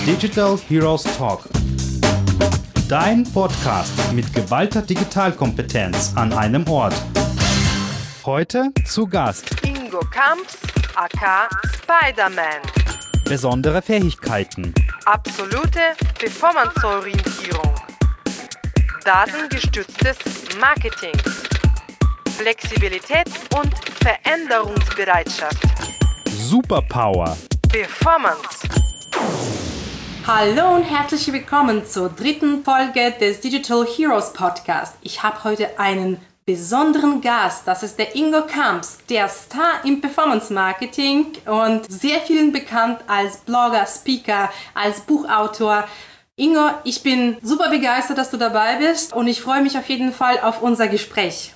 Digital Heroes Talk. Dein Podcast mit geballter Digitalkompetenz an einem Ort. Heute zu Gast Ingo Kamps, aka Spider-Man. besondere Fähigkeiten, Absolute Performance-Orientierung. Datengestütztes Marketing. Flexibilität und Veränderungsbereitschaft. Superpower, Performance. Hallo und herzlich willkommen zur dritten Folge des Digital Heroes Podcast. Ich habe heute einen besonderen Gast. Das ist der Ingo Kamps, der Star im Performance Marketing und sehr vielen bekannt als Blogger, Speaker, als Buchautor. Ingo, ich bin super begeistert, dass du dabei bist und ich freue mich auf jeden Fall auf unser Gespräch.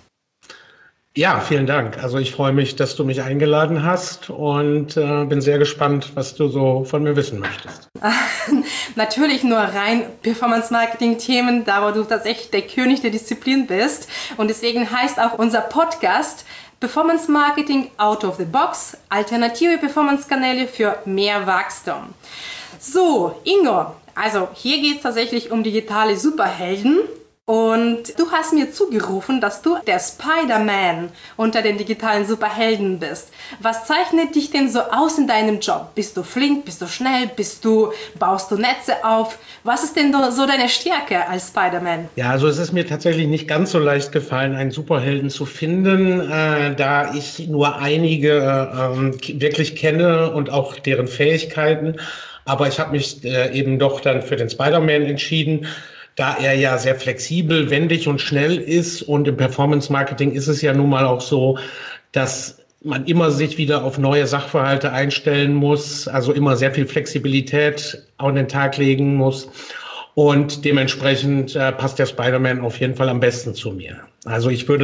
Ja, vielen Dank. Also ich freue mich, dass du mich eingeladen hast und bin sehr gespannt, was du so von mir wissen möchtest. Natürlich nur rein Performance-Marketing-Themen, da wo du tatsächlich der König der Disziplin bist. Und deswegen heißt auch unser Podcast Performance-Marketing out of the box, alternative Performance-Kanäle für mehr Wachstum. So, Ingo, also hier geht es tatsächlich um digitale Superhelden. Und du hast mir zugerufen, dass du der Spider-Man unter den digitalen Superhelden bist. Was zeichnet dich denn so aus in deinem Job? Bist du flink? Bist du schnell? Baust du Netze auf? Was ist denn so deine Stärke als Spider-Man? Ja, also es ist mir tatsächlich nicht ganz so leicht gefallen, einen Superhelden zu finden, da ich nur einige wirklich kenne und auch deren Fähigkeiten. Aber ich habe mich eben doch dann für den Spider-Man entschieden, da er ja sehr flexibel, wendig und schnell ist. Und im Performance-Marketing ist es ja nun mal auch so, dass man immer sich wieder auf neue Sachverhalte einstellen muss, also immer sehr viel Flexibilität an den Tag legen muss. Und dementsprechend passt der Spider-Man auf jeden Fall am besten zu mir. Also ich würde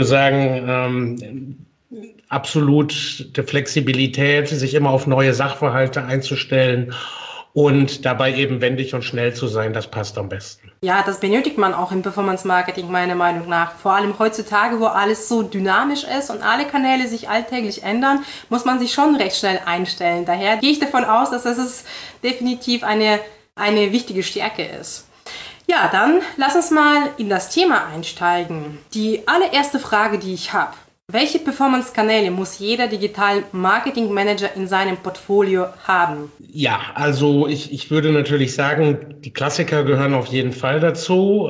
sagen, absolute Flexibilität, sich immer auf neue Sachverhalte einzustellen und dabei eben wendig und schnell zu sein, das passt am besten. Ja, das benötigt man auch im Performance-Marketing, meiner Meinung nach. Vor allem heutzutage, wo alles so dynamisch ist und alle Kanäle sich alltäglich ändern, muss man sich schon recht schnell einstellen. Daher gehe ich davon aus, dass es definitiv eine wichtige Stärke ist. Ja, dann lass uns mal in das Thema einsteigen. Die allererste Frage, die ich habe: Welche Performance-Kanäle muss jeder Digital-Marketing-Manager in seinem Portfolio haben? Ja, also ich würde natürlich sagen, die Klassiker gehören auf jeden Fall dazu.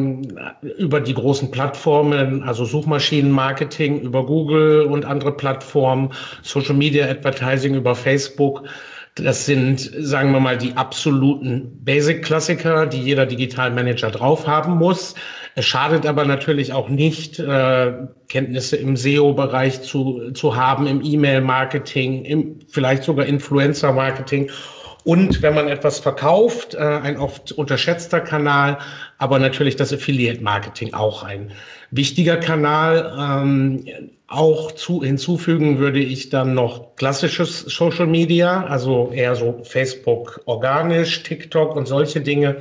Über die großen Plattformen, also Suchmaschinenmarketing über Google und andere Plattformen, Social Media Advertising über Facebook. Das sind, sagen wir mal, die absoluten Basic-Klassiker, die jeder Digital-Manager drauf haben muss. Es schadet aber natürlich auch nicht, Kenntnisse im SEO-Bereich zu haben, im E-Mail-Marketing, vielleicht sogar Influencer-Marketing. Und wenn man etwas verkauft, ein oft unterschätzter Kanal, aber natürlich das Affiliate-Marketing auch ein wichtiger Kanal. Auch hinzufügen würde ich dann noch klassisches Social Media, also eher so Facebook organisch, TikTok und solche Dinge.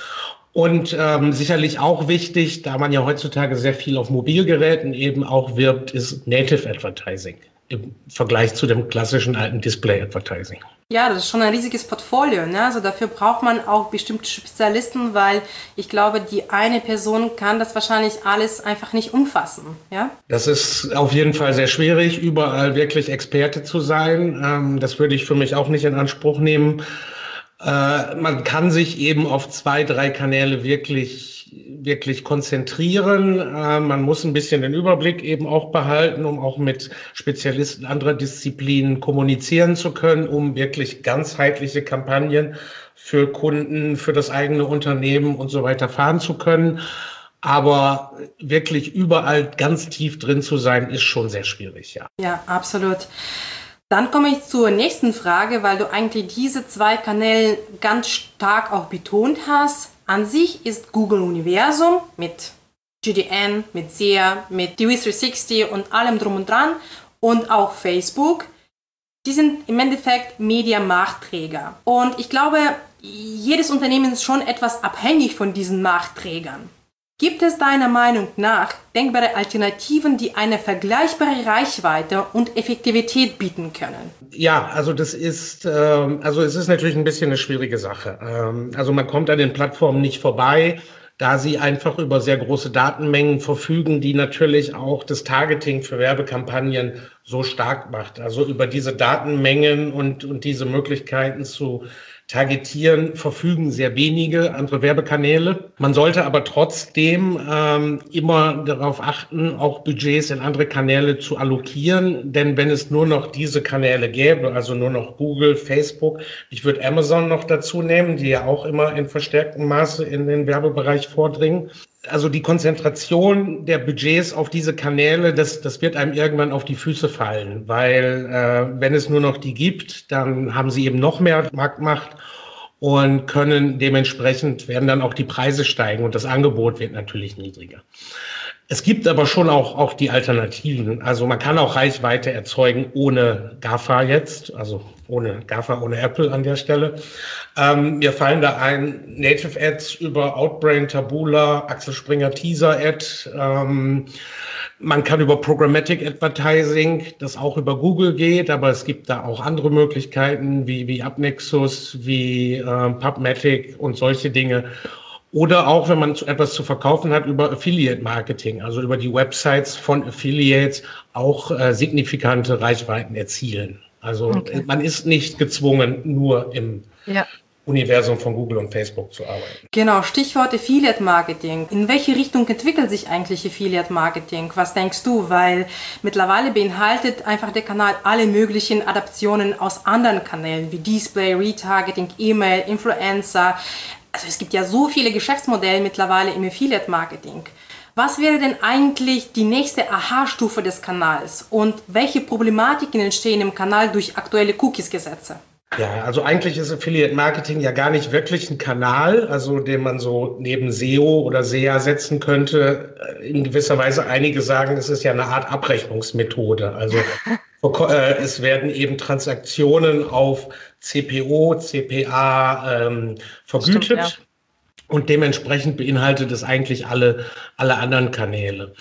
Und sicherlich auch wichtig, da man ja heutzutage sehr viel auf Mobilgeräten eben auch wirbt, ist Native Advertising im Vergleich zu dem klassischen alten Display Advertising. Ja, das ist schon ein riesiges Portfolio, ne? Also dafür braucht man auch bestimmte Spezialisten, weil ich glaube, die eine Person kann das wahrscheinlich alles einfach nicht umfassen, ja? Das ist auf jeden Fall sehr schwierig, überall wirklich Experte zu sein. Das würde ich für mich auch nicht in Anspruch nehmen. Man kann sich eben auf 2, 3 Kanäle wirklich konzentrieren. Man muss ein bisschen den Überblick eben auch behalten, um auch mit Spezialisten anderer Disziplinen kommunizieren zu können, um wirklich ganzheitliche Kampagnen für Kunden, für das eigene Unternehmen und so weiter fahren zu können. Aber wirklich überall ganz tief drin zu sein, ist schon sehr schwierig, ja. Ja, absolut. Dann komme ich zur nächsten Frage, weil du eigentlich diese 2 Kanäle ganz stark auch betont hast. An sich ist Google Universum mit GDN, mit SEA, mit DV360 und allem drum und dran und auch Facebook. Die sind im Endeffekt Media-Marktträger. Und ich glaube, jedes Unternehmen ist schon etwas abhängig von diesen Marktträgern. Gibt es deiner Meinung nach denkbare Alternativen, die eine vergleichbare Reichweite und Effektivität bieten können? Ja, also es ist natürlich ein bisschen eine schwierige Sache. Also man kommt an den Plattformen nicht vorbei, da sie einfach über sehr große Datenmengen verfügen, die natürlich auch das Targeting für Werbekampagnen so stark macht. Also über diese Datenmengen und diese Möglichkeiten zu targetieren verfügen sehr wenige andere Werbekanäle. Man sollte aber trotzdem immer darauf achten, auch Budgets in andere Kanäle zu allokieren. Denn wenn es nur noch diese Kanäle gäbe, also nur noch Google, Facebook, ich würde Amazon noch dazu nehmen, die ja auch immer in verstärktem Maße in den Werbebereich vordringen. Also die Konzentration der Budgets auf diese Kanäle, das wird einem irgendwann auf die Füße fallen, weil wenn es nur noch die gibt, dann haben sie eben noch mehr Marktmacht und werden dann auch die Preise steigen und das Angebot wird natürlich niedriger. Es gibt aber schon auch die Alternativen. Also man kann auch Reichweite erzeugen ohne GAFA jetzt, also ohne GAFA, ohne Apple an der Stelle. Mir fallen da ein Native Ads über Outbrain, Taboola, Axel Springer Teaser Ad. Man kann über Programmatic Advertising, das auch über Google geht, aber es gibt da auch andere Möglichkeiten wie AppNexus, wie PubMatic und solche Dinge. Oder auch, wenn man etwas zu verkaufen hat, über Affiliate Marketing, also über die Websites von Affiliates auch signifikante Reichweiten erzielen. Also Man ist nicht gezwungen, nur im Universum von Google und Facebook zu arbeiten. Genau, Stichwort Affiliate Marketing. In welche Richtung entwickelt sich eigentlich Affiliate Marketing? Was denkst du? Weil mittlerweile beinhaltet einfach der Kanal alle möglichen Adaptionen aus anderen Kanälen wie Display, Retargeting, E-Mail, Influencer. Also es gibt ja so viele Geschäftsmodelle mittlerweile im Affiliate Marketing. Was wäre denn eigentlich die nächste Aha-Stufe des Kanals und welche Problematiken entstehen im Kanal durch aktuelle Cookies-Gesetze? Ja, also eigentlich ist Affiliate Marketing ja gar nicht wirklich ein Kanal, also den man so neben SEO oder SEA setzen könnte. In gewisser Weise, einige sagen, es ist ja eine Art Abrechnungsmethode. Also es werden eben Transaktionen auf CPO, CPA vergütet. Stimmt, ja. Und dementsprechend beinhaltet es eigentlich alle anderen Kanäle.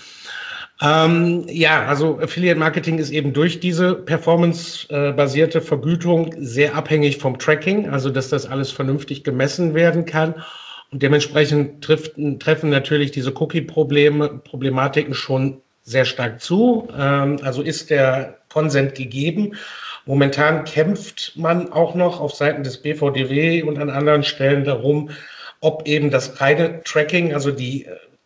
Also Affiliate Marketing ist eben durch diese performance-basierte Vergütung sehr abhängig vom Tracking, also dass das alles vernünftig gemessen werden kann. Und dementsprechend treffen natürlich diese Cookie-Problematiken schon sehr stark zu. Also ist der Consent gegeben. Momentan kämpft man auch noch auf Seiten des BVDW und an anderen Stellen darum, ob eben das reine Tracking, also die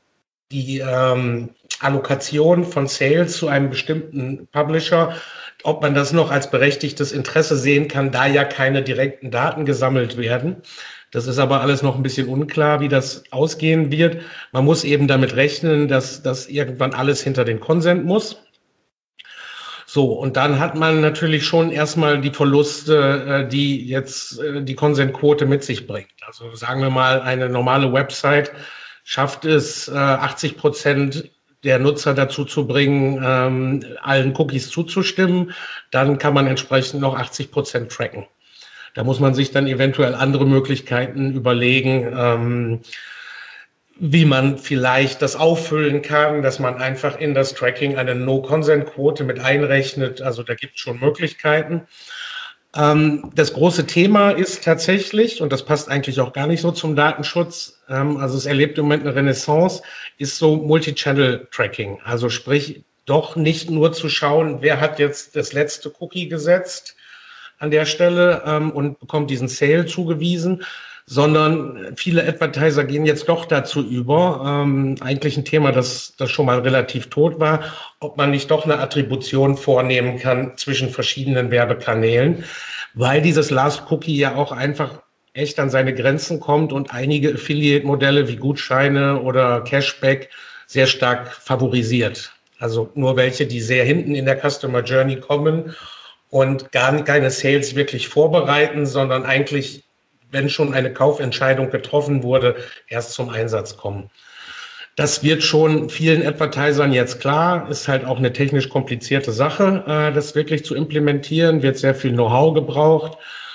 Allokation von Sales zu einem bestimmten Publisher, ob man das noch als berechtigtes Interesse sehen kann, da ja keine direkten Daten gesammelt werden. Das ist aber alles noch ein bisschen unklar, wie das ausgehen wird. Man muss eben damit rechnen, dass das irgendwann alles hinter den Consent muss. So, und dann hat man natürlich schon erstmal die Verluste, die jetzt die Consent-Quote mit sich bringt. Also sagen wir mal, eine normale Website schafft es, 80% der Nutzer dazu zu bringen, allen Cookies zuzustimmen. Dann kann man entsprechend noch 80% tracken. Da muss man sich dann eventuell andere Möglichkeiten überlegen, wie man vielleicht das auffüllen kann, dass man einfach in das Tracking eine No-Consent-Quote mit einrechnet. Also da gibt es schon Möglichkeiten. Das große Thema ist tatsächlich, und das passt eigentlich auch gar nicht so zum Datenschutz, also es erlebt im Moment eine Renaissance, ist so Multi-Channel-Tracking. Also sprich, doch nicht nur zu schauen, wer hat jetzt das letzte Cookie gesetzt an der Stelle und bekommt diesen Sale zugewiesen, sondern viele Advertiser gehen jetzt doch dazu über, eigentlich ein Thema, das schon mal relativ tot war, ob man nicht doch eine Attribution vornehmen kann zwischen verschiedenen Werbekanälen, weil dieses Last Cookie ja auch einfach echt an seine Grenzen kommt und einige Affiliate-Modelle wie Gutscheine oder Cashback sehr stark favorisiert. Also nur welche, die sehr hinten in der Customer Journey kommen und gar keine Sales wirklich vorbereiten, sondern eigentlich, wenn schon eine Kaufentscheidung getroffen wurde, erst zum Einsatz kommen. Das wird schon vielen Advertisern jetzt klar, ist halt auch eine technisch komplizierte Sache, das wirklich zu implementieren, wird sehr viel Know-how gebraucht.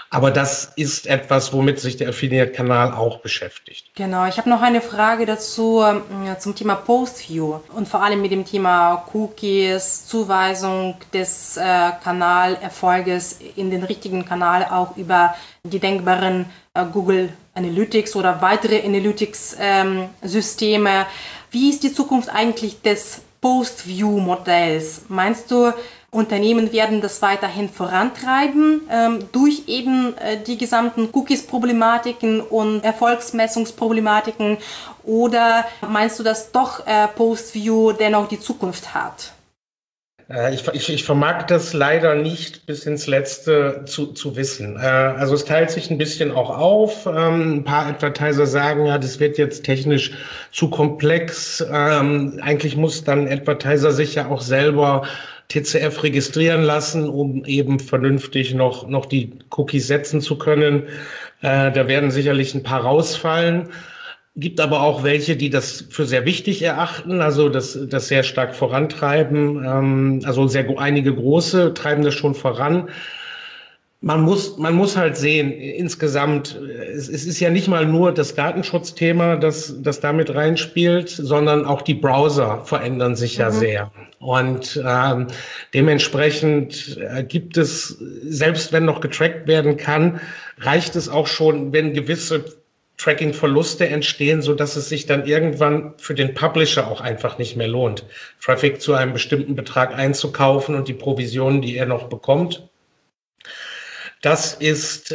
Aber das ist etwas, womit sich der Affiliate-Kanal auch beschäftigt. Genau, ich habe noch eine Frage dazu zum Thema Postview und vor allem mit dem Thema Cookies, Zuweisung des Kanalerfolges in den richtigen Kanal auch über die denkbaren Google Analytics oder weitere Analytics-Systeme. Wie ist die Zukunft eigentlich des Postview-Modells? Meinst du, Unternehmen werden das weiterhin vorantreiben durch eben die gesamten Cookies-Problematiken und Erfolgsmessungsproblematiken, oder meinst du, dass doch Postview dennoch die Zukunft hat? Ich vermag das leider nicht bis ins Letzte zu wissen. Also es teilt sich ein bisschen auch auf. Ein paar Advertiser sagen, ja, das wird jetzt technisch zu komplex. Eigentlich muss dann ein Advertiser sich ja auch selber TCF registrieren lassen, um eben vernünftig noch die Cookies setzen zu können. Da werden sicherlich ein paar rausfallen. Gibt aber auch welche, die das für sehr wichtig erachten, also das sehr stark vorantreiben. Also einige große treiben das schon voran. Man muss halt sehen, insgesamt, es ist ja nicht mal nur das Datenschutzthema, das damit reinspielt, sondern auch die Browser verändern sich ja sehr. Und dementsprechend gibt es, selbst wenn noch getrackt werden kann, reicht es auch schon, wenn gewisse Tracking-Verluste entstehen, so dass es sich dann irgendwann für den Publisher auch einfach nicht mehr lohnt, Traffic zu einem bestimmten Betrag einzukaufen und die Provisionen, die er noch bekommt. Das ist,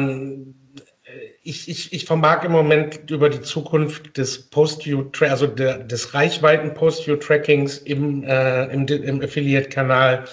ich vermag im Moment über die Zukunft des Postview, also des reichweiten Postview-Trackings im Affiliate-Kanal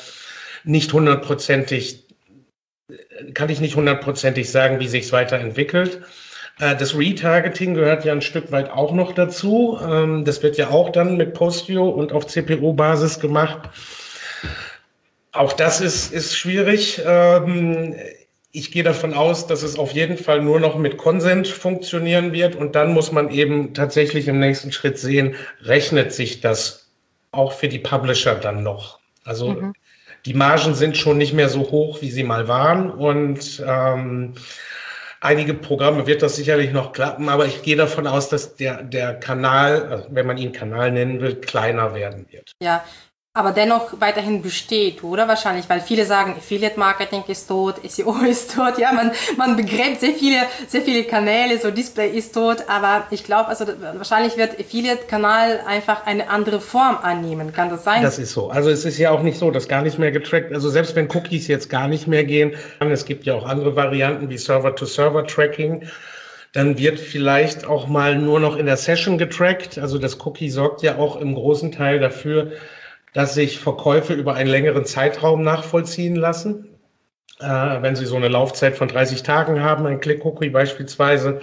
kann ich nicht hundertprozentig sagen, wie sich es weiterentwickelt. Das Retargeting gehört ja ein Stück weit auch noch dazu. Das wird ja auch dann mit Postview und auf CPO-Basis gemacht. Auch das ist schwierig. Ich gehe davon aus, dass es auf jeden Fall nur noch mit Consent funktionieren wird. Und dann muss man eben tatsächlich im nächsten Schritt sehen, rechnet sich das auch für die Publisher dann noch? Also die Margen sind schon nicht mehr so hoch, wie sie mal waren. Und einige Programme wird das sicherlich noch klappen. Aber ich gehe davon aus, dass der Kanal, wenn man ihn Kanal nennen will, kleiner werden wird. Ja. Aber dennoch weiterhin besteht, oder? Wahrscheinlich, weil viele sagen, Affiliate-Marketing ist tot, SEO ist tot. Ja, man begräbt sehr viele Kanäle, so Display ist tot. Aber ich glaube, also wahrscheinlich wird Affiliate-Kanal einfach eine andere Form annehmen. Kann das sein? Das ist so. Also es ist ja auch nicht so, dass gar nicht mehr getrackt, also selbst wenn Cookies jetzt gar nicht mehr gehen, es gibt ja auch andere Varianten wie Server-to-Server-Tracking, dann wird vielleicht auch mal nur noch in der Session getrackt. Also das Cookie sorgt ja auch im großen Teil dafür, dass sich Verkäufe über einen längeren Zeitraum nachvollziehen lassen. Wenn Sie so eine Laufzeit von 30 Tagen haben, ein Click-Cookie beispielsweise.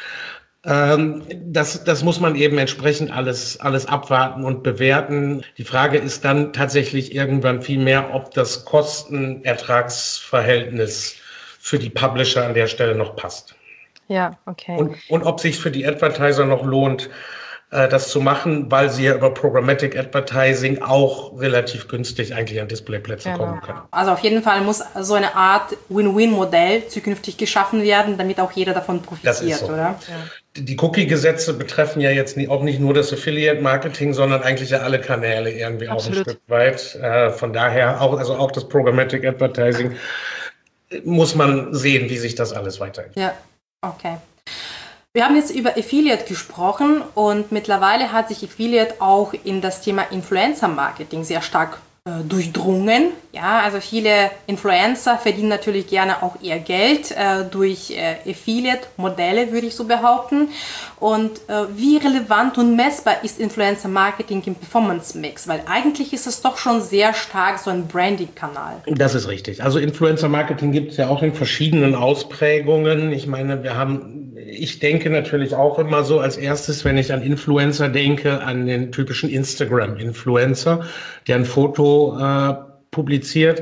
Das muss man eben entsprechend alles abwarten und bewerten. Die Frage ist dann tatsächlich irgendwann viel mehr, ob das Kosten-Ertragsverhältnis für die Publisher an der Stelle noch passt. Ja, okay. Und ob sich für die Advertiser noch lohnt, das zu machen, weil sie ja über Programmatic Advertising auch relativ günstig eigentlich an Displayplätze kommen können. Also auf jeden Fall muss so eine Art Win-Win-Modell zukünftig geschaffen werden, damit auch jeder davon profitiert, das ist so. Oder? Ja. Die Cookie-Gesetze betreffen ja jetzt auch nicht nur das Affiliate-Marketing, sondern eigentlich ja alle Kanäle irgendwie Absolut. auch ein Stück weit. Von daher auch das Programmatic Advertising muss man sehen, wie sich das alles weiterentwickelt. Ja, okay. Wir haben jetzt über Affiliate gesprochen und mittlerweile hat sich Affiliate auch in das Thema Influencer-Marketing sehr stark durchdrungen. Ja, also viele Influencer verdienen natürlich gerne auch ihr Geld durch Affiliate-Modelle, würde ich so behaupten. Und wie relevant und messbar ist Influencer-Marketing im Performance-Mix? Weil eigentlich ist es doch schon sehr stark so ein Branding-Kanal. Das ist richtig. Also Influencer-Marketing gibt es ja auch in verschiedenen Ausprägungen. Ich meine, ich denke natürlich auch immer so als erstes, wenn ich an Influencer denke, an den typischen Instagram-Influencer, der ein Foto publiziert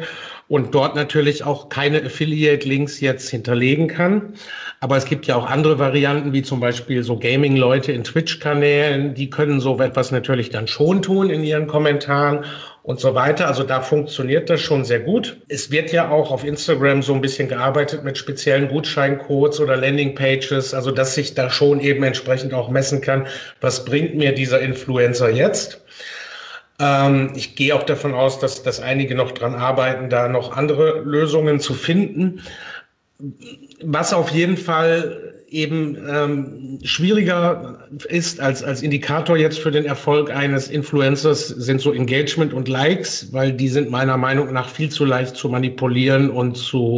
und dort natürlich auch keine Affiliate-Links jetzt hinterlegen kann. Aber es gibt ja auch andere Varianten, wie zum Beispiel so Gaming-Leute in Twitch-Kanälen, die können so etwas natürlich dann schon tun in ihren Kommentaren und so weiter. Also da funktioniert das schon sehr gut. Es wird ja auch auf Instagram so ein bisschen gearbeitet mit speziellen Gutscheincodes oder Landingpages, also dass sich da schon eben entsprechend auch messen kann, was bringt mir dieser Influencer jetzt. Ich gehe auch davon aus, dass einige noch dran arbeiten, da noch andere Lösungen zu finden. Was auf jeden Fall eben schwieriger ist als Indikator jetzt für den Erfolg eines Influencers, sind so Engagement und Likes, weil die sind meiner Meinung nach viel zu leicht zu manipulieren und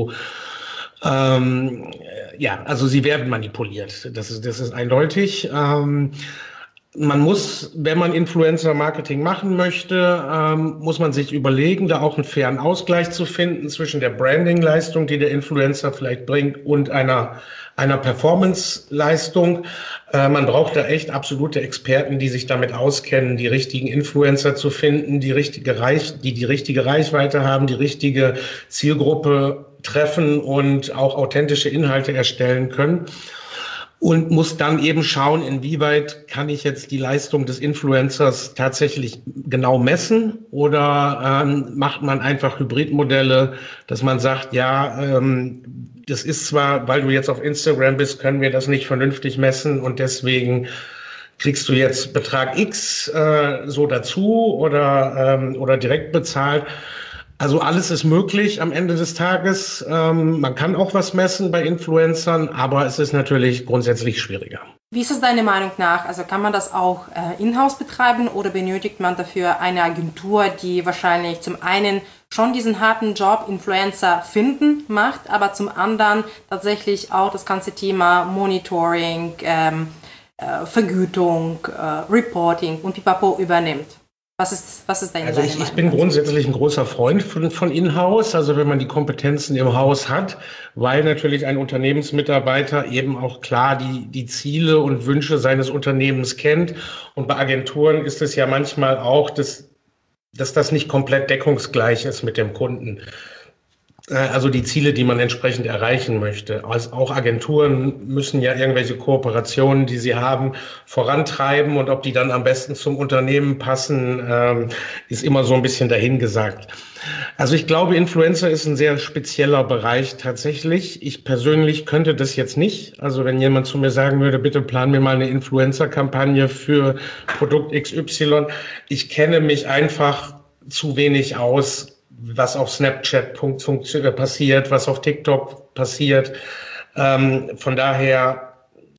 also sie werden manipuliert. Das ist eindeutig. Man muss, wenn man Influencer-Marketing machen möchte, muss man sich überlegen, da auch einen fairen Ausgleich zu finden zwischen der Branding-Leistung, die der Influencer vielleicht bringt, und einer Performance-Leistung. Man braucht da echt absolute Experten, die sich damit auskennen, die richtigen Influencer zu finden, die die richtige Reichweite haben, die richtige Zielgruppe treffen und auch authentische Inhalte erstellen können. Und muss dann eben schauen, inwieweit kann ich jetzt die Leistung des Influencers tatsächlich genau messen, oder macht man einfach Hybridmodelle, dass man sagt, ja, das ist zwar, weil du jetzt auf Instagram bist, können wir das nicht vernünftig messen und deswegen kriegst du jetzt Betrag X so dazu oder direkt bezahlt. Also alles ist möglich am Ende des Tages. Man kann auch was messen bei Influencern, aber es ist natürlich grundsätzlich schwieriger. Wie ist es deiner Meinung nach? Also kann man das auch in-house betreiben oder benötigt man dafür eine Agentur, die wahrscheinlich zum einen schon diesen harten Job Influencer finden macht, aber zum anderen tatsächlich auch das ganze Thema Monitoring, Vergütung, Reporting und Pipapo übernimmt? Was ist deine Meinung? Ich bin grundsätzlich ein großer Freund von In-house, also wenn man die Kompetenzen im Haus hat, weil natürlich ein Unternehmensmitarbeiter eben auch klar die Ziele und Wünsche seines Unternehmens kennt. Und bei Agenturen ist es ja manchmal auch, dass das nicht komplett deckungsgleich ist mit dem Kunden. Also die Ziele, die man entsprechend erreichen möchte. Also auch Agenturen müssen ja irgendwelche Kooperationen, die sie haben, vorantreiben, und ob die dann am besten zum Unternehmen passen, ist immer so ein bisschen dahingesagt. Also ich glaube, Influencer ist ein sehr spezieller Bereich tatsächlich. Ich persönlich könnte das jetzt nicht. Also wenn jemand zu mir sagen würde, bitte plan mir mal eine Influencer-Kampagne für Produkt XY. Ich kenne mich einfach zu wenig aus, was auf Snapchat passiert, was auf TikTok passiert. Von daher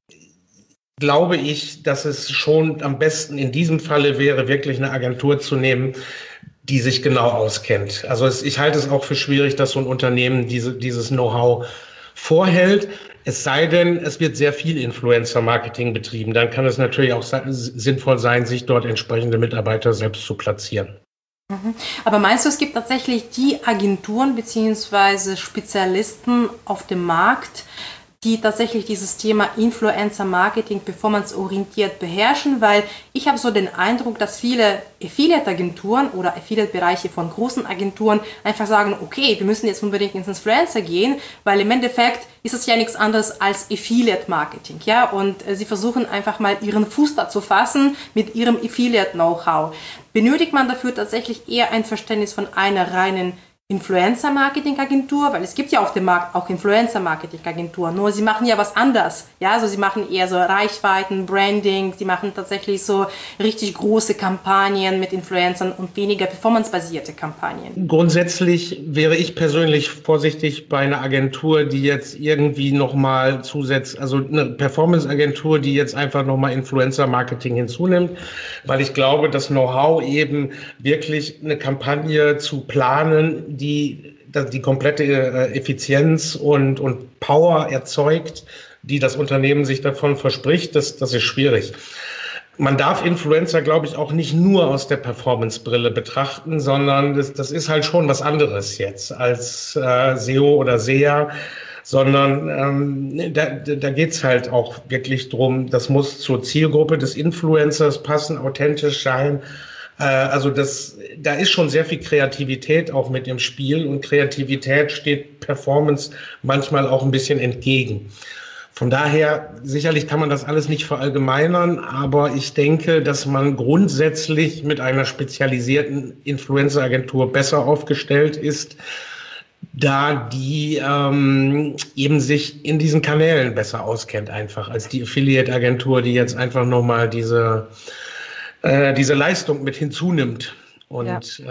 glaube ich, dass es schon am besten in diesem Falle wäre, wirklich eine Agentur zu nehmen, die sich genau auskennt. Also ich halte es auch für schwierig, dass so ein Unternehmen dieses Know-how vorhält. Es sei denn, es wird sehr viel Influencer-Marketing betrieben. Dann kann es natürlich auch sinnvoll sein, sich dort entsprechende Mitarbeiter selbst zu platzieren. Aber meinst du, es gibt tatsächlich die Agenturen bzw. Spezialisten auf dem Markt, die tatsächlich dieses Thema Influencer-Marketing performanceorientiert beherrschen? Weil ich habe so den Eindruck, dass viele Affiliate-Agenturen oder Affiliate-Bereiche von großen Agenturen einfach sagen, okay, wir müssen jetzt unbedingt ins Influencer gehen, weil im Endeffekt ist es ja nichts anderes als Affiliate-Marketing, ja? Und sie versuchen einfach mal ihren Fuß da zu fassen mit ihrem Affiliate-Know-how. Benötigt man dafür tatsächlich eher ein Verständnis von einer reinen Influencer-Marketing-Agentur, weil es gibt ja auf dem Markt auch Influencer-Marketing-Agenturen, nur sie machen ja was anderes, ja, also sie machen eher so Reichweiten, Branding, sie machen tatsächlich so richtig große Kampagnen mit Influencern und weniger performancebasierte Kampagnen. Grundsätzlich wäre ich persönlich vorsichtig bei einer Agentur, die jetzt irgendwie nochmal also eine Performance-Agentur, die jetzt einfach nochmal Influencer-Marketing hinzunimmt, weil ich glaube, das Know-how eben wirklich eine Kampagne zu planen, die komplette Effizienz und Power erzeugt, die das Unternehmen sich davon verspricht, das ist schwierig. Man darf Influencer, glaube ich, auch nicht nur aus der Performance-Brille betrachten, sondern das ist halt schon was anderes jetzt als SEO oder SEA, sondern da geht's halt auch wirklich drum, das muss zur Zielgruppe des Influencers passen, authentisch sein. Also da ist schon sehr viel Kreativität auch mit im Spiel und Kreativität steht Performance manchmal auch ein bisschen entgegen. Von daher, sicherlich kann man das alles nicht verallgemeinern, aber ich denke, dass man grundsätzlich mit einer spezialisierten Influencer-Agentur besser aufgestellt ist, da die eben sich in diesen Kanälen besser auskennt einfach als die Affiliate-Agentur, die jetzt einfach nochmal diese Leistung mit hinzunimmt. Und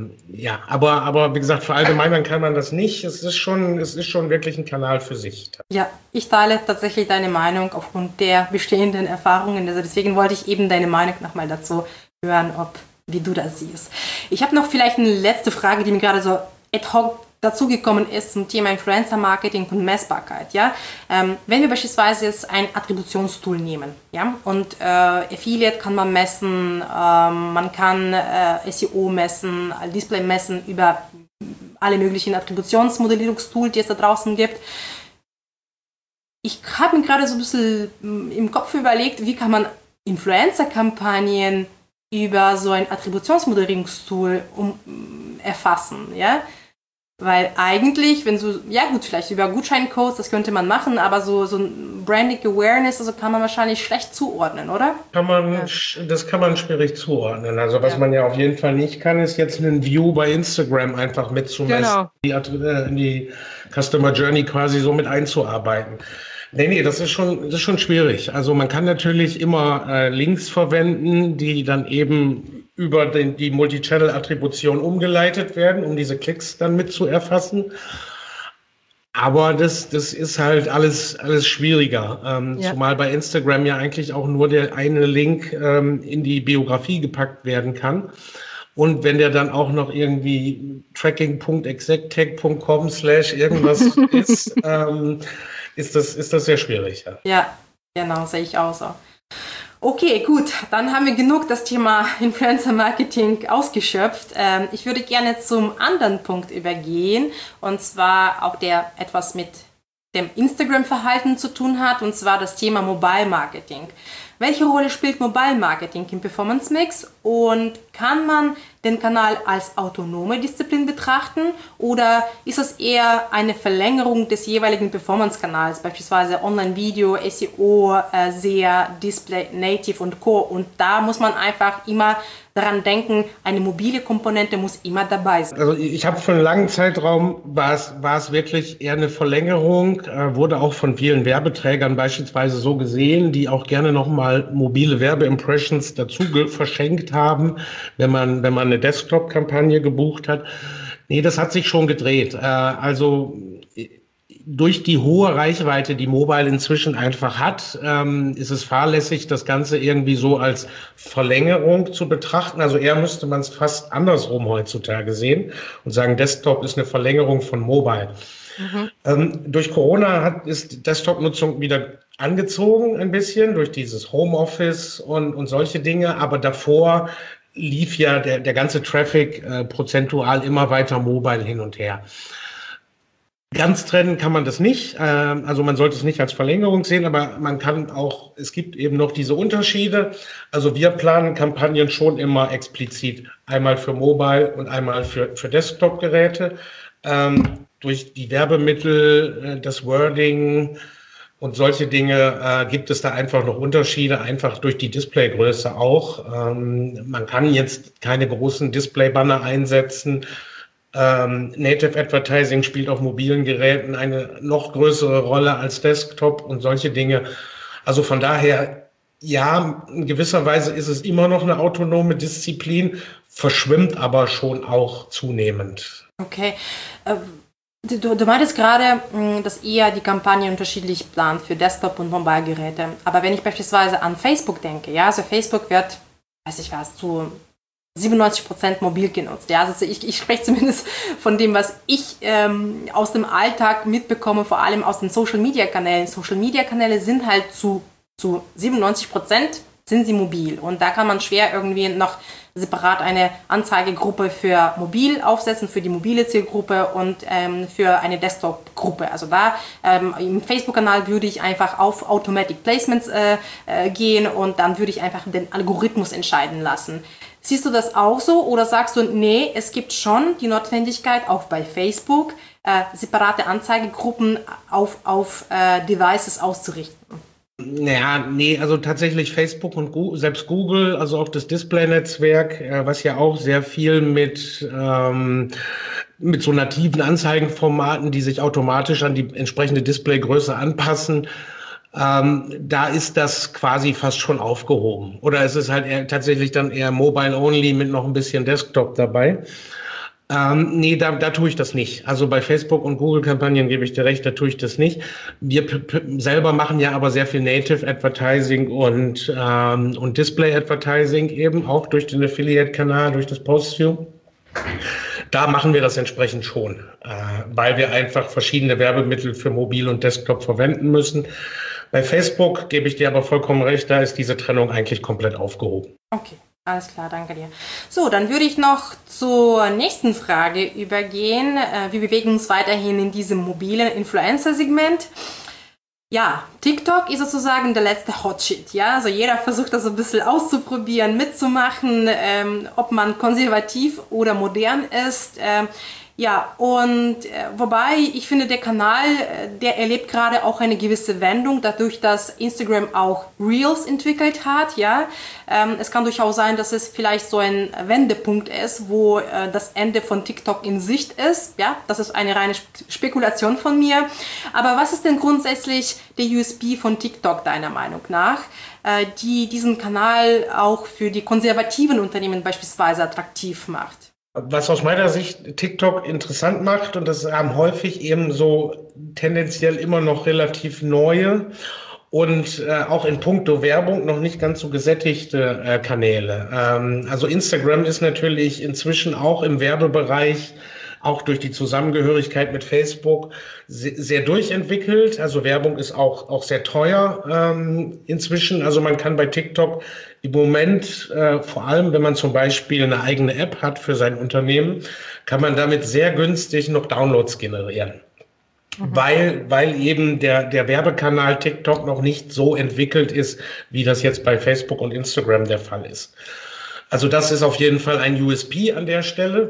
aber wie gesagt, verallgemeinern kann man das nicht. Es ist schon wirklich ein Kanal für sich. Ja, ich teile tatsächlich deine Meinung aufgrund der bestehenden Erfahrungen. Also deswegen wollte ich eben deine Meinung nochmal dazu hören, wie du das siehst. Ich habe noch vielleicht eine letzte Frage, die mir gerade so ad hoc dazugekommen ist zum Thema Influencer-Marketing und Messbarkeit. Ja? Wenn wir beispielsweise jetzt ein Attributionstool nehmen, ja? Und Affiliate kann man messen, man kann SEO messen, Display messen über alle möglichen Attributionsmodellierungstools, die es da draußen gibt. Ich habe mir gerade so ein bisschen im Kopf überlegt, wie kann man Influencer-Kampagnen über so ein Attributionsmodellierungstool erfassen, ja? Weil eigentlich, wenn so, ja gut, vielleicht über Gutscheincodes, das könnte man machen, aber so ein Branding Awareness, also kann man wahrscheinlich schlecht zuordnen, oder? Das kann man schwierig zuordnen. Also was man ja auf jeden Fall nicht kann, ist jetzt einen View bei Instagram einfach mitzumessen, die Customer Journey quasi so mit einzuarbeiten. Nee, das ist schon schwierig. Also man kann natürlich immer Links verwenden, die dann eben über die Multi-Channel-Attribution umgeleitet werden, um diese Klicks dann mit zu erfassen. Aber das ist halt alles schwieriger. Zumal bei Instagram ja eigentlich auch nur der eine Link in die Biografie gepackt werden kann. Und wenn der dann auch noch irgendwie tracking.exacttag.com/ irgendwas ist, ist das sehr schwierig. Ja, genau, sehe ich auch so. Okay, gut, dann haben wir genug das Thema Influencer-Marketing ausgeschöpft. Ich würde gerne zum anderen Punkt übergehen, und zwar auch der etwas mit dem Instagram-Verhalten zu tun hat, und zwar das Thema Mobile-Marketing. Welche Rolle spielt Mobile-Marketing im Performance-Mix und kann man den Kanal als autonome Disziplin betrachten oder ist es eher eine Verlängerung des jeweiligen Performance-Kanals, beispielsweise Online-Video, SEO, SEA, Display, Native und Co. Und da muss man einfach immer daran denken, eine mobile Komponente muss immer dabei sein. Also ich habe für einen langen Zeitraum war es wirklich eher eine Verlängerung, wurde auch von vielen Werbeträgern beispielsweise so gesehen, die auch gerne nochmal mobile Werbeimpressions dazu verschenkt haben, wenn man eine Desktop-Kampagne gebucht hat. Nee, das hat sich schon gedreht. Also durch die hohe Reichweite, die Mobile inzwischen einfach hat, ist es fahrlässig, das Ganze irgendwie so als Verlängerung zu betrachten. Also eher müsste man es fast andersrum heutzutage sehen und sagen, Desktop ist eine Verlängerung von Mobile. Durch Corona ist Desktop-Nutzung wieder angezogen ein bisschen durch dieses Homeoffice und solche Dinge. Aber davor lief ja der ganze Traffic prozentual immer weiter mobile hin und her. Ganz trennen kann man das nicht. Also man sollte es nicht als Verlängerung sehen, aber man kann auch, es gibt eben noch diese Unterschiede. Also wir planen Kampagnen schon immer explizit, einmal für Mobile und einmal für Desktop-Geräte. Durch die Werbemittel, das Wording und solche Dinge gibt es da einfach noch Unterschiede, einfach durch die Displaygröße auch. Man kann jetzt keine großen Display-Banner einsetzen. Native Advertising spielt auf mobilen Geräten eine noch größere Rolle als Desktop und solche Dinge. Also von daher, ja, in gewisser Weise ist es immer noch eine autonome Disziplin, verschwimmt aber schon auch zunehmend. Okay. Du meintest gerade, dass ihr die Kampagne unterschiedlich plant für Desktop- und Mobile-Geräte. Aber wenn ich beispielsweise an Facebook denke, ja, also Facebook wird, zu 97% mobil genutzt. Ja, also ich spreche zumindest von dem, was ich aus dem Alltag mitbekomme, vor allem aus den Social-Media-Kanälen. Social-Media-Kanäle sind halt zu 97% sind sie mobil. Und da kann man schwer irgendwie noch separat eine Anzeigegruppe für mobil aufsetzen, für die mobile Zielgruppe und für eine Desktop-Gruppe. Also da im Facebook-Kanal würde ich einfach auf Automatic Placements gehen und dann würde ich einfach den Algorithmus entscheiden lassen. Siehst du das auch so oder sagst du, nee, es gibt schon die Notwendigkeit, auch bei Facebook, separate Anzeigegruppen auf Devices auszurichten? Naja, nee, also tatsächlich Facebook und selbst Google, also auch das Display-Netzwerk, was ja auch sehr viel mit so nativen Anzeigenformaten, die sich automatisch an die entsprechende Displaygröße anpassen, da ist das quasi fast schon aufgehoben. Oder es ist halt tatsächlich dann eher Mobile-only mit noch ein bisschen Desktop dabei. Nee, da tue ich das nicht. Also bei Facebook und Google-Kampagnen gebe ich dir recht, da tue ich das nicht. Wir selber machen ja aber sehr viel Native Advertising und Display Advertising eben, auch durch den Affiliate-Kanal, durch das Postview. Da machen wir das entsprechend schon, weil wir einfach verschiedene Werbemittel für Mobil und Desktop verwenden müssen. Bei Facebook gebe ich dir aber vollkommen recht, da ist diese Trennung eigentlich komplett aufgehoben. Okay. Alles klar, danke dir. So, dann würde ich noch zur nächsten Frage übergehen. Wir bewegen uns weiterhin in diesem mobilen Influencer-Segment. Ja, TikTok ist sozusagen der letzte Hot Shit. Ja? Also jeder versucht das so ein bisschen auszuprobieren, mitzumachen, ob man konservativ oder modern ist. Ja, und wobei ich finde, der Kanal, der erlebt gerade auch eine gewisse Wendung, dadurch, dass Instagram auch Reels entwickelt hat, ja. Es kann durchaus sein, dass es vielleicht so ein Wendepunkt ist, wo das Ende von TikTok in Sicht ist, ja. Das ist eine reine Spekulation von mir. Aber was ist denn grundsätzlich der USP von TikTok deiner Meinung nach, die diesen Kanal auch für die konservativen Unternehmen beispielsweise attraktiv macht? Was aus meiner Sicht TikTok interessant macht, und das haben häufig eben so tendenziell immer noch relativ neue und auch in puncto Werbung noch nicht ganz so gesättigte Kanäle. Also Instagram ist natürlich inzwischen auch im Werbebereich, auch durch die Zusammengehörigkeit mit Facebook, sehr durchentwickelt. Also Werbung ist auch sehr teuer inzwischen. Also man kann bei TikTok im Moment, vor allem wenn man zum Beispiel eine eigene App hat für sein Unternehmen, kann man damit sehr günstig noch Downloads generieren. Weil eben der Werbekanal TikTok noch nicht so entwickelt ist, wie das jetzt bei Facebook und Instagram der Fall ist. Also das ist auf jeden Fall ein USP an der Stelle.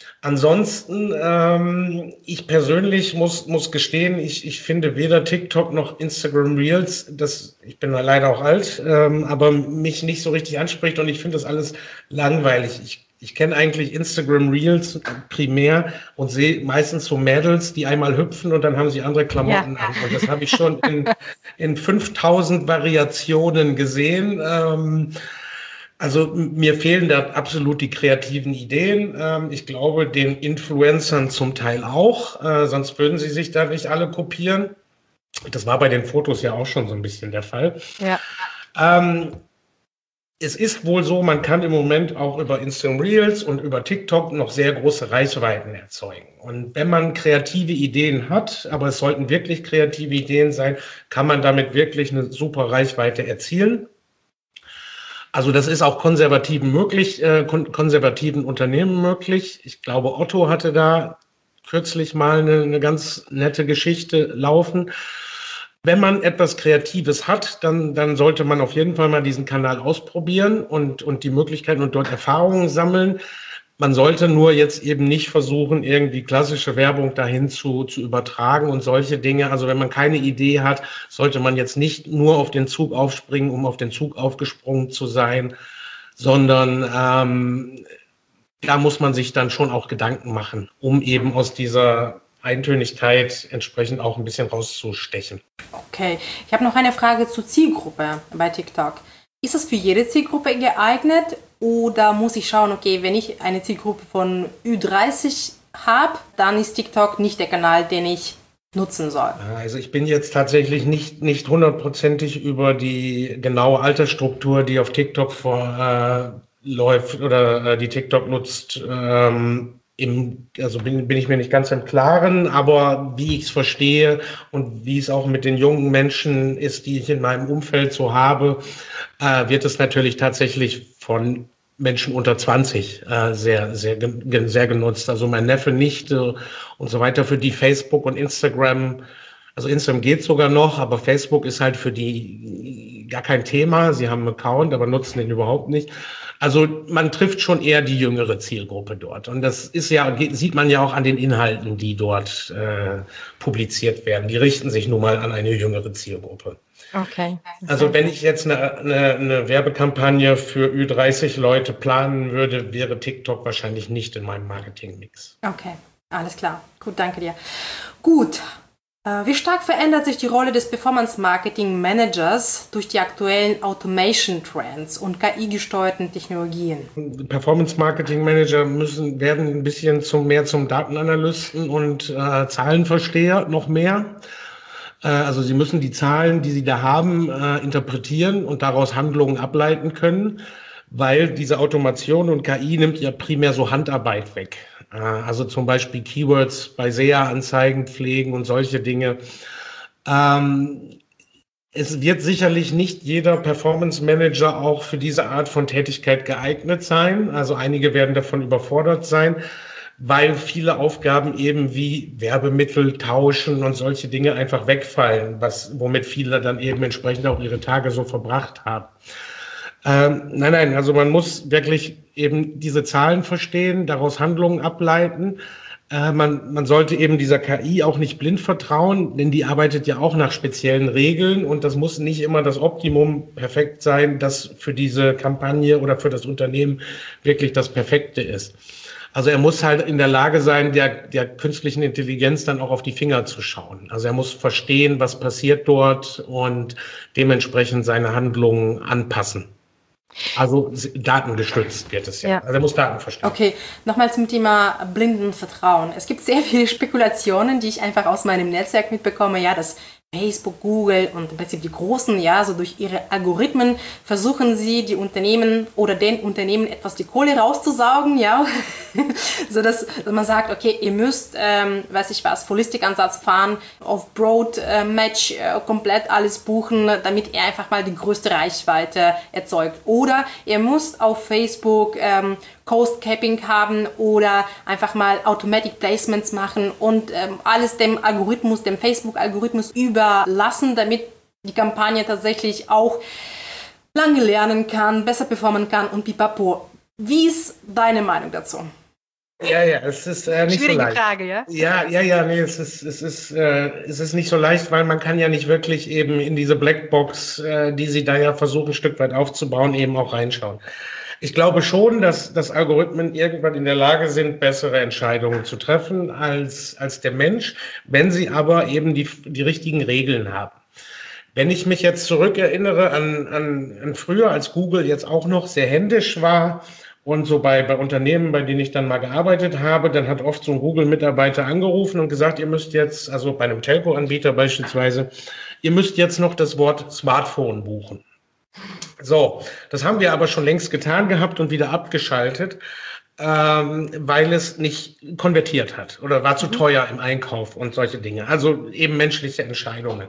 Ansonsten, ich persönlich muss gestehen, ich finde weder TikTok noch Instagram Reels, ich bin leider auch alt, aber mich nicht so richtig anspricht und ich finde das alles langweilig. Ich kenne eigentlich Instagram Reels primär und sehe meistens so Mädels, die einmal hüpfen und dann haben sie andere Klamotten an. Und das habe ich schon in 5000 Variationen gesehen. Also mir fehlen da absolut die kreativen Ideen. Ich glaube, den Influencern zum Teil auch, sonst würden sie sich da nicht alle kopieren. Das war bei den Fotos ja auch schon so ein bisschen der Fall. Ja. Es ist wohl so, man kann im Moment auch über Instagram Reels und über TikTok noch sehr große Reichweiten erzeugen. Und wenn man kreative Ideen hat, aber es sollten wirklich kreative Ideen sein, kann man damit wirklich eine super Reichweite erzielen. Also das ist auch konservativen Unternehmen möglich. Ich glaube, Otto hatte da kürzlich mal eine ganz nette Geschichte laufen. Wenn man etwas Kreatives hat, dann sollte man auf jeden Fall mal diesen Kanal ausprobieren und die Möglichkeiten und dort Erfahrungen sammeln. Man sollte nur jetzt eben nicht versuchen, irgendwie klassische Werbung dahin zu übertragen und solche Dinge. Also wenn man keine Idee hat, sollte man jetzt nicht nur auf den Zug aufspringen, um auf den Zug aufgesprungen zu sein, sondern da muss man sich dann schon auch Gedanken machen, um eben aus dieser Eintönigkeit entsprechend auch ein bisschen rauszustechen. Okay, ich habe noch eine Frage zur Zielgruppe bei TikTok. Ist es für jede Zielgruppe geeignet oder muss ich schauen, okay, wenn ich eine Zielgruppe von Ü30 habe, dann ist TikTok nicht der Kanal, den ich nutzen soll? Also ich bin jetzt tatsächlich nicht hundertprozentig über die genaue Altersstruktur, die auf TikTok läuft oder die TikTok nutzt, also bin ich mir nicht ganz im Klaren, aber wie ich es verstehe und wie es auch mit den jungen Menschen ist, die ich in meinem Umfeld so habe, wird es natürlich tatsächlich von Menschen unter 20 sehr genutzt. Also mein Neffe, Nichte und so weiter, für die Facebook und Instagram, also Instagram geht sogar noch, aber Facebook ist halt für die gar kein Thema. Sie haben einen Account, aber nutzen den überhaupt nicht. Also man trifft schon eher die jüngere Zielgruppe dort. Und das ist ja, sieht man ja auch an den Inhalten, die dort publiziert werden. Die richten sich nun mal an eine jüngere Zielgruppe. Okay. Also wenn ich jetzt eine Werbekampagne für Ü30 Leute planen würde, wäre TikTok wahrscheinlich nicht in meinem Marketingmix. Okay, alles klar. Gut, danke dir. Gut. Wie stark verändert sich die Rolle des Performance-Marketing-Managers durch die aktuellen Automation-Trends und KI-gesteuerten Technologien? Performance-Marketing-Manager werden ein bisschen mehr zum Datenanalysten und Zahlenversteher noch mehr. Also sie müssen die Zahlen, die sie da haben, interpretieren und daraus Handlungen ableiten können, weil diese Automation und KI nimmt ja primär so Handarbeit weg. Also zum Beispiel Keywords bei SEA-Anzeigen pflegen und solche Dinge. Es wird sicherlich nicht jeder Performance Manager auch für diese Art von Tätigkeit geeignet sein. Also einige werden davon überfordert sein, weil viele Aufgaben eben wie Werbemittel tauschen und solche Dinge einfach wegfallen, womit viele dann eben entsprechend auch ihre Tage so verbracht haben. Nein, also man muss wirklich eben diese Zahlen verstehen, daraus Handlungen ableiten. Man sollte eben dieser KI auch nicht blind vertrauen, denn die arbeitet ja auch nach speziellen Regeln und das muss nicht immer das Optimum perfekt sein, das für diese Kampagne oder für das Unternehmen wirklich das Perfekte ist. Also er muss halt in der Lage sein, der künstlichen Intelligenz dann auch auf die Finger zu schauen. Also er muss verstehen, was passiert dort und dementsprechend seine Handlungen anpassen. Also datengestützt wird es ja. Also er muss Daten verstehen. Okay, nochmal zum Thema blinden Vertrauen. Es gibt sehr viele Spekulationen, die ich einfach aus meinem Netzwerk mitbekomme, ja, dass Facebook, Google und im Prinzip die Großen, ja, so durch ihre Algorithmen versuchen sie, die Unternehmen oder den Unternehmen etwas die Kohle rauszusaugen, ja, so dass man sagt, okay, ihr müsst, Holistic-Ansatz fahren, auf Broad-Match komplett alles buchen, damit ihr einfach mal die größte Reichweite erzeugt. Oder ihr müsst auf Facebook Cost-Capping haben oder einfach mal Automatic Placements machen und alles dem Facebook-Algorithmus überlassen, damit die Kampagne tatsächlich auch lange lernen kann, besser performen kann und pipapo. Wie ist deine Meinung dazu? Ja, es ist nicht so leicht. Schwierige Frage, ja? Nee, es ist nicht so leicht, weil man kann ja nicht wirklich eben in diese Blackbox, die sie da ja versuchen, ein Stück weit aufzubauen, eben auch reinschauen. Ich glaube schon, dass Algorithmen irgendwann in der Lage sind, bessere Entscheidungen zu treffen als der Mensch, wenn sie aber eben die richtigen Regeln haben. Wenn ich mich jetzt zurückerinnere an früher, als Google jetzt auch noch sehr händisch war und so bei Unternehmen, bei denen ich dann mal gearbeitet habe, dann hat oft so ein Google-Mitarbeiter angerufen und gesagt, ihr müsst jetzt, also bei einem Telco-Anbieter beispielsweise, ihr müsst jetzt noch das Wort Smartphone buchen. So, das haben wir aber schon längst getan gehabt und wieder abgeschaltet, weil es nicht konvertiert hat oder war zu teuer im Einkauf und solche Dinge. Also eben menschliche Entscheidungen.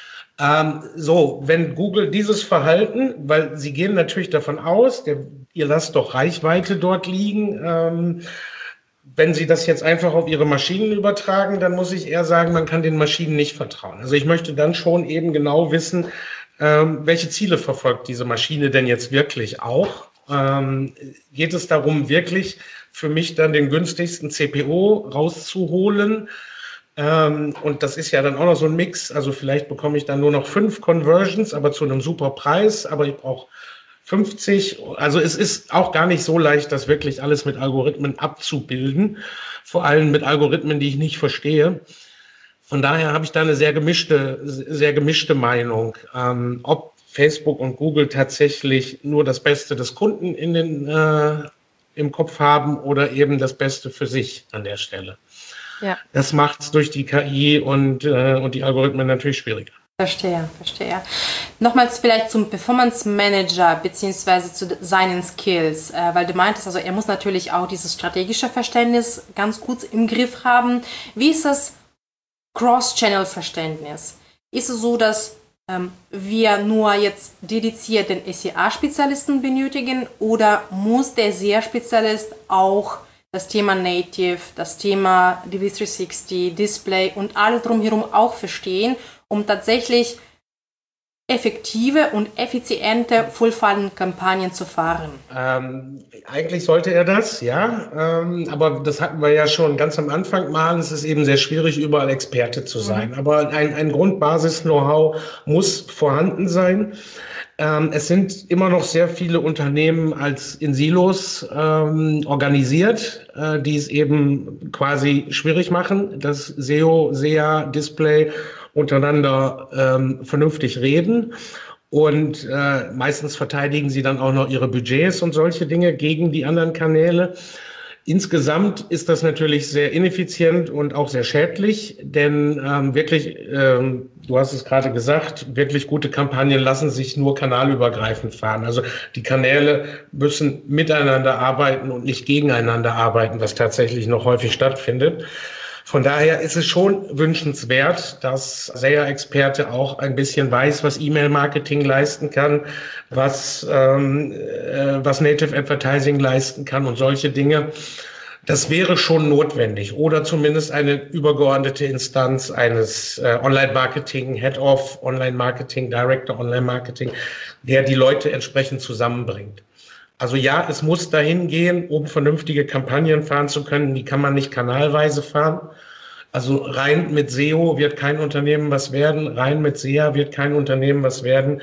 Wenn Google dieses Verhalten, weil sie gehen natürlich davon aus, ihr lasst doch Reichweite dort liegen, wenn sie das jetzt einfach auf ihre Maschinen übertragen, dann muss ich eher sagen, man kann den Maschinen nicht vertrauen. Also ich möchte dann schon eben genau wissen, welche Ziele verfolgt diese Maschine denn jetzt wirklich auch? Geht es darum, wirklich für mich dann den günstigsten CPO rauszuholen? Und das ist ja dann auch noch so ein Mix. Also vielleicht bekomme ich dann nur noch 5 Conversions, aber zu einem super Preis. Aber ich brauche 50. Also es ist auch gar nicht so leicht, das wirklich alles mit Algorithmen abzubilden. Vor allem mit Algorithmen, die ich nicht verstehe. Von daher habe ich da eine sehr gemischte Meinung, ob Facebook und Google tatsächlich nur das Beste des Kunden im Kopf haben oder eben das Beste für sich an der Stelle. Ja. Das macht es durch die KI und die Algorithmen natürlich schwieriger. Verstehe. Nochmals vielleicht zum Performance Manager beziehungsweise zu seinen Skills, weil du meintest, also er muss natürlich auch dieses strategische Verständnis ganz gut im Griff haben. Wie ist das Cross-Channel-Verständnis? Ist es so, dass wir nur jetzt dediziert den SEA-Spezialisten benötigen oder muss der SEA-Spezialist auch das Thema Native, das Thema DV360, Display und alles drumherum auch verstehen, um tatsächlich effektive und effiziente Full-Funnel-Kampagnen zu fahren? Eigentlich sollte er das, ja. Aber das hatten wir ja schon ganz am Anfang mal. Es ist eben sehr schwierig, überall Experte zu sein. Aber ein Grundbasis-Know-how muss vorhanden sein. Es sind immer noch sehr viele Unternehmen als in Silos organisiert, die es eben quasi schwierig machen, dass SEO, SEA, Display untereinander vernünftig reden. Und meistens verteidigen sie dann auch noch ihre Budgets und solche Dinge gegen die anderen Kanäle. Insgesamt ist das natürlich sehr ineffizient und auch sehr schädlich, denn wirklich, du hast es gerade gesagt, wirklich gute Kampagnen lassen sich nur kanalübergreifend fahren. Also die Kanäle müssen miteinander arbeiten und nicht gegeneinander arbeiten, was tatsächlich noch häufig stattfindet. Von daher ist es schon wünschenswert, dass SEA-Experte auch ein bisschen weiß, was E-Mail-Marketing leisten kann, was Native Advertising leisten kann und solche Dinge. Das wäre schon notwendig oder zumindest eine übergeordnete Instanz eines Online-Marketing, Head-of Online-Marketing, Director Online-Marketing, der die Leute entsprechend zusammenbringt. Also ja, es muss dahin gehen, um vernünftige Kampagnen fahren zu können. Die kann man nicht kanalweise fahren. Also rein mit SEO wird kein Unternehmen was werden, rein mit SEA wird kein Unternehmen was werden.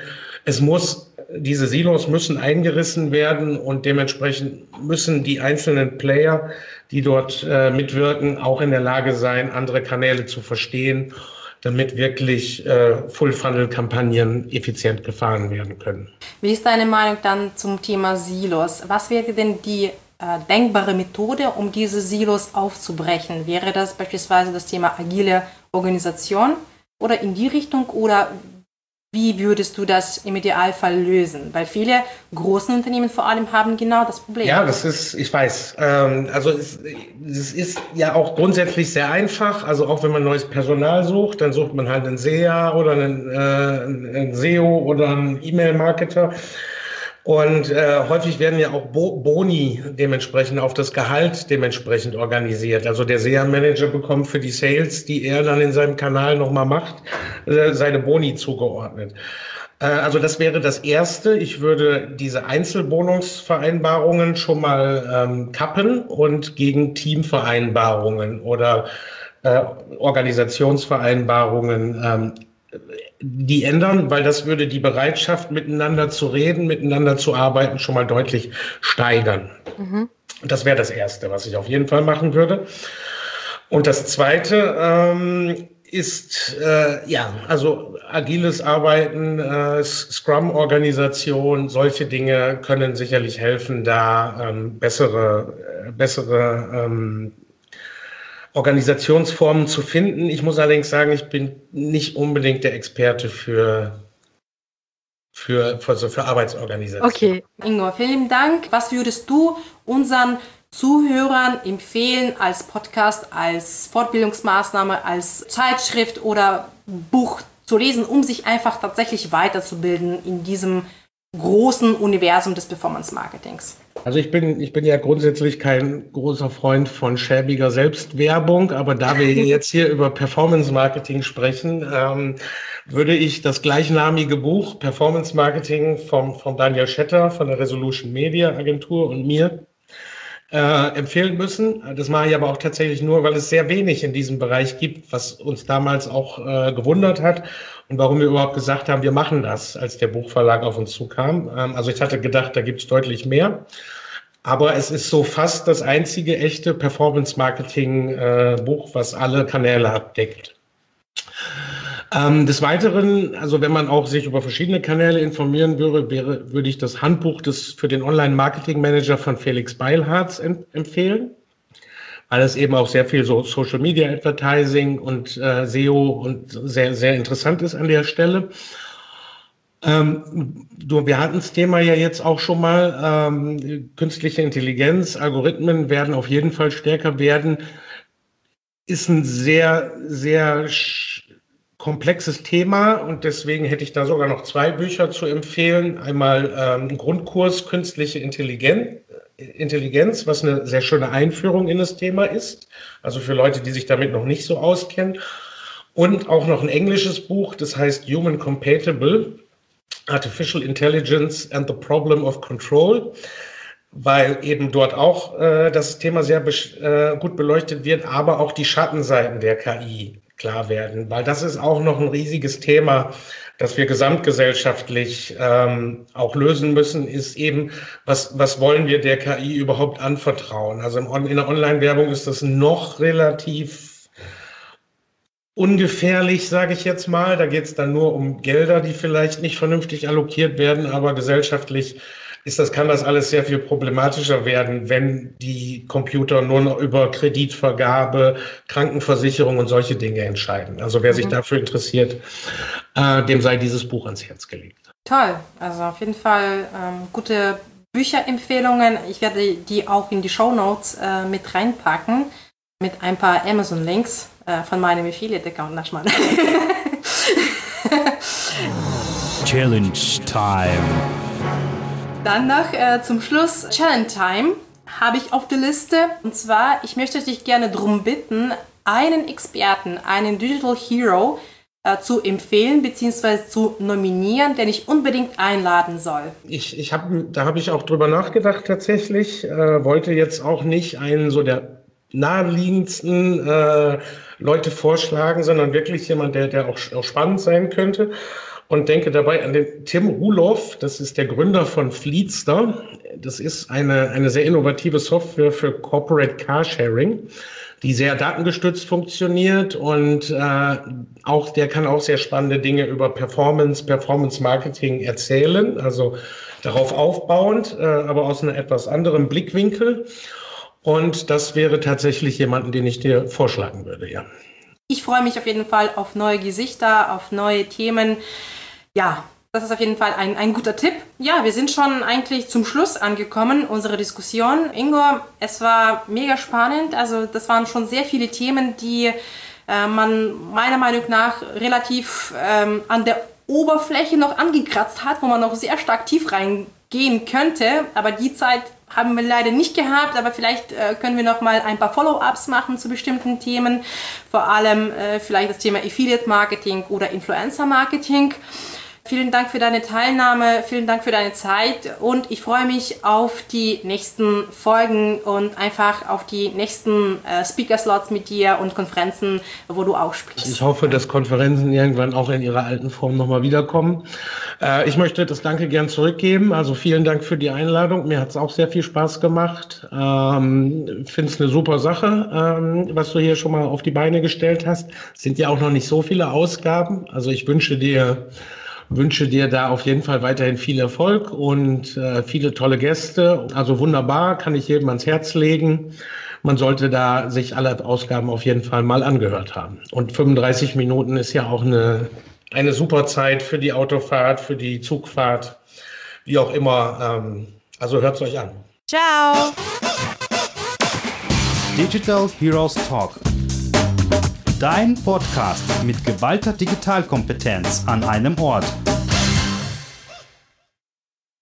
Diese Silos müssen eingerissen werden und dementsprechend müssen die einzelnen Player, die dort mitwirken, auch in der Lage sein, andere Kanäle zu verstehen, damit wirklich Full-Funnel-Kampagnen effizient gefahren werden können. Wie ist deine Meinung dann zum Thema Silos? Was wäre denn die denkbare Methode, um diese Silos aufzubrechen? Wäre das beispielsweise das Thema agile Organisation oder in die Richtung oder wie würdest du das im Idealfall lösen? Weil viele großen Unternehmen vor allem haben genau das Problem. Ja, ich weiß. Es ist ja auch grundsätzlich sehr einfach. Also auch wenn man neues Personal sucht, dann sucht man halt einen SEA oder einen SEO oder einen E-Mail-Marketer. Und häufig werden ja auch Boni dementsprechend auf das Gehalt dementsprechend organisiert. Also der SEA-Manager bekommt für die Sales, die er dann in seinem Kanal nochmal macht, seine Boni zugeordnet. Also das wäre das Erste. Ich würde diese Einzelbonusvereinbarungen schon mal kappen und gegen Teamvereinbarungen oder Organisationsvereinbarungen die ändern, weil das würde die Bereitschaft, miteinander zu reden, miteinander zu arbeiten, schon mal deutlich steigern. Mhm. Das wäre das Erste, was ich auf jeden Fall machen würde. Und das Zweite ist, also agiles Arbeiten, Scrum-Organisation, solche Dinge können sicherlich helfen, da bessere Organisationsformen zu finden. Ich muss allerdings sagen, ich bin nicht unbedingt der Experte für Arbeitsorganisation. Okay, Ingo, vielen Dank. Was würdest du unseren Zuhörern empfehlen als Podcast, als Fortbildungsmaßnahme, als Zeitschrift oder Buch zu lesen, um sich einfach tatsächlich weiterzubilden in diesem großen Universum des Performance-Marketings? Also ich bin ja grundsätzlich kein großer Freund von schäbiger Selbstwerbung, aber da wir jetzt hier über Performance-Marketing sprechen, würde ich das gleichnamige Buch Performance-Marketing vom Daniel Schetter von der Resolution Media Agentur und mir empfehlen müssen. Das mache ich aber auch tatsächlich nur, weil es sehr wenig in diesem Bereich gibt, was uns damals auch gewundert hat und warum wir überhaupt gesagt haben, wir machen das, als der Buchverlag auf uns zukam. Also ich hatte gedacht, da gibt es deutlich mehr. Aber es ist so fast das einzige echte Performance-Marketing-Buch, was alle Kanäle abdeckt. Des Weiteren, also wenn man auch sich über verschiedene Kanäle informieren würde ich das Handbuch für den Online-Marketing-Manager von Felix Beilharz empfehlen, weil es eben auch sehr viel so Social-Media-Advertising und SEO und sehr, sehr interessant ist an der Stelle. Wir hatten das Thema ja jetzt auch schon mal, künstliche Intelligenz, Algorithmen werden auf jeden Fall stärker werden, ist ein sehr, sehr komplexes Thema und deswegen hätte ich da sogar noch 2 Bücher zu empfehlen. Einmal ein Grundkurs Künstliche Intelligenz, was eine sehr schöne Einführung in das Thema ist, also für Leute, die sich damit noch nicht so auskennen. Und auch noch ein englisches Buch, das heißt Human Compatible. Artificial Intelligence and the Problem of Control, weil eben dort auch das Thema sehr gut beleuchtet wird, aber auch die Schattenseiten der KI klar werden, weil das ist auch noch ein riesiges Thema, das wir gesamtgesellschaftlich auch lösen müssen, ist eben, was wollen wir der KI überhaupt anvertrauen? Also in der Online-Werbung ist das noch relativ ungefährlich, sage ich jetzt mal. Da geht es dann nur um Gelder, die vielleicht nicht vernünftig allokiert werden, aber gesellschaftlich kann das alles sehr viel problematischer werden, wenn die Computer nur noch über Kreditvergabe, Krankenversicherung und solche Dinge entscheiden. Also wer sich dafür interessiert, dem sei dieses Buch ans Herz gelegt. Toll, also auf jeden Fall gute Bücherempfehlungen. Ich werde die auch in die Shownotes mit reinpacken, mit ein paar Amazon-Links von meinem Affiliate-Account. Challenge Time. Dann noch zum Schluss Challenge Time habe ich auf der Liste. Und zwar, ich möchte dich gerne darum bitten, einen Experten, einen Digital Hero zu empfehlen bzw. zu nominieren, den ich unbedingt einladen soll. Da habe ich auch drüber nachgedacht tatsächlich. Wollte jetzt auch nicht einen so der naheliegendsten Leute vorschlagen, sondern wirklich jemand, der auch spannend sein könnte. Und denke dabei an den Tim Ruloff, das ist der Gründer von Fleetster. Das ist eine sehr innovative Software für Corporate Carsharing, die sehr datengestützt funktioniert und der kann auch sehr spannende Dinge über Performance Marketing erzählen, also darauf aufbauend, aber aus einem etwas anderen Blickwinkel. Und das wäre tatsächlich jemanden, den ich dir vorschlagen würde, ja. Ich freue mich auf jeden Fall auf neue Gesichter, auf neue Themen. Ja, das ist auf jeden Fall ein guter Tipp. Ja, wir sind schon eigentlich zum Schluss angekommen, unsere Diskussion. Ingo, es war mega spannend. Also das waren schon sehr viele Themen, die man meiner Meinung nach relativ an der Oberfläche noch angekratzt hat, wo man noch sehr stark tief reingehen könnte. Aber die Zeit haben wir leider nicht gehabt, aber vielleicht können wir noch mal ein paar Follow-ups machen zu bestimmten Themen. Vor allem vielleicht das Thema Affiliate-Marketing oder Influencer-Marketing. Vielen Dank für deine Teilnahme, vielen Dank für deine Zeit und ich freue mich auf die nächsten Folgen und einfach auf die nächsten Speaker-Slots mit dir und Konferenzen, wo du auch sprichst. Ich hoffe, dass Konferenzen irgendwann auch in ihrer alten Form nochmal wiederkommen. Ich möchte das Danke gern zurückgeben. Also vielen Dank für die Einladung. Mir hat es auch sehr viel Spaß gemacht. Ich finde es eine super Sache, was du hier schon mal auf die Beine gestellt hast. Es sind ja auch noch nicht so viele Ausgaben. Also ich wünsche dir da auf jeden Fall weiterhin viel Erfolg und viele tolle Gäste. Also wunderbar, kann ich jedem ans Herz legen. Man sollte da sich alle Ausgaben auf jeden Fall mal angehört haben. Und 35 Minuten ist ja auch eine super Zeit für die Autofahrt, für die Zugfahrt, wie auch immer. Also hört es euch an. Ciao! Digital Heroes Talk. Dein Podcast mit geballter Digitalkompetenz an einem Ort.